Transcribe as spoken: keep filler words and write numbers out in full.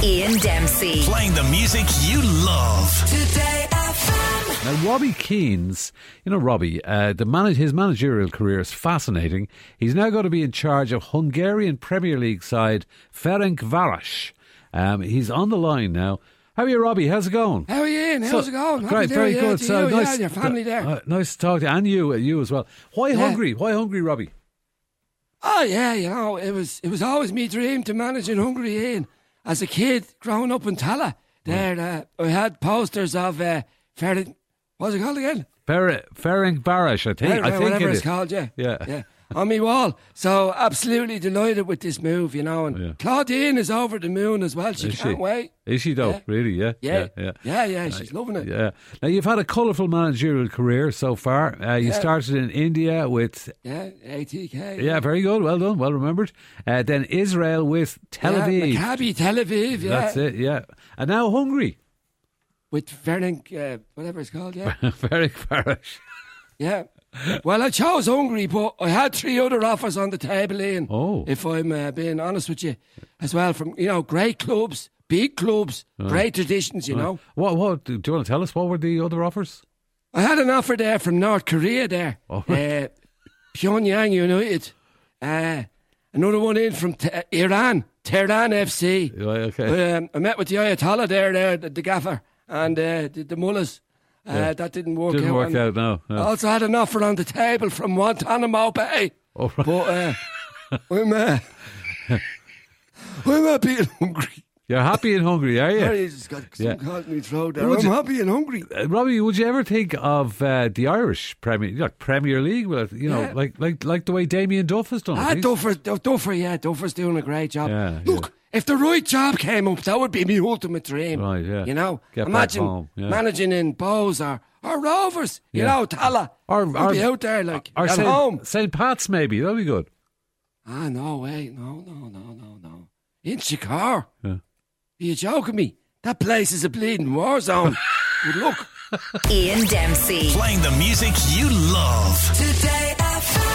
Ian Dempsey. Playing the music you love. Today F M. Now, Robbie Keane's, you know, Robbie, uh, the manage, his managerial career is fascinating. He's now going to be in charge of Hungarian Premier League side Ferencváros. Um, he's on the line now. How are you, Robbie? How's it going? How are you, Ian? How's So- it going? Great, Happy very New Year good. to So you, nice, yeah, and your family there. Uh, nice to talk to you, and you, uh, you as well. Why Yeah. Hungary? Why Hungary, Robbie? Oh yeah, you know, it was it was always my dream to manage in Hungary, Ian. As a kid, growing up in Tala, there uh, I had posters of uh, Ferenc. What's it called again? Fer- Ferencváros, I think. I think whatever it it's is. called, yeah, Yeah. yeah, on my wall. So absolutely delighted with this move, you know. And Yeah. Claudine is over the moon as well. She Is can't she? wait. Is she though? Yeah. Really? Yeah. Yeah, Yeah. yeah, yeah. She's loving it. Yeah. Now, you've had a colourful managerial career so far. Uh, you Yeah. started in India with... Yeah, A T K. Yeah, very good. Well done. Well remembered. Uh, then Israel with Tel yeah, Aviv. Maccabi Tel Aviv. Yeah, That's it, yeah. And now Hungary. with Ferenc, uh, whatever it's called. Yeah. Ferencváros. Yeah. Well, I chose Hungary, but I had three other offers on the table, Ian. Oh. If I'm uh, being honest with you, as well, from, you know, great clubs, big clubs, great traditions, you know. What, what, do you want to tell us what were the other offers? I had an offer there from North Korea there. Oh. Uh, Pyongyang United. Uh, another one in from Te- uh, Iran, Tehran F C. Right, okay. Um, I met with the Ayatollah there, there the, the gaffer, and uh, the, the mullahs. Uh, Yeah. That didn't work Didn't out. work And out, no. no. I also had an offer on the table from Guantanamo Bay. Oh, right. But uh, I'm, uh, I'm happy in Hungary. You're happy in Hungary, are you? Sorry, it's got some Yeah. caught in my throat there. Would I'm you- happy in Hungary. Uh, Robbie, would you ever think of uh, the Irish Premier, like Premier League? Well, you know, Yeah. like like like the way Damien Duff has done it. Ah, He's- Duffer, Duffer, yeah, Duffer's doing a great job. Yeah, Look, yeah. if the right job came up, that would be my ultimate dream. Right, yeah. You know, Get back imagine home, yeah. managing in Bowes or, or Rovers, you Yeah. know, Tala. Or- I'd or- be out there, like, Or at Saint, home. Saint Pat's, maybe. That'd be good. Ah, no, wait, no, no, no, no, no. In Chicago. Yeah. Are you joking me? That place is a bleeding war zone. Good luck. Ian Dempsey. Playing the music you love. Today F M.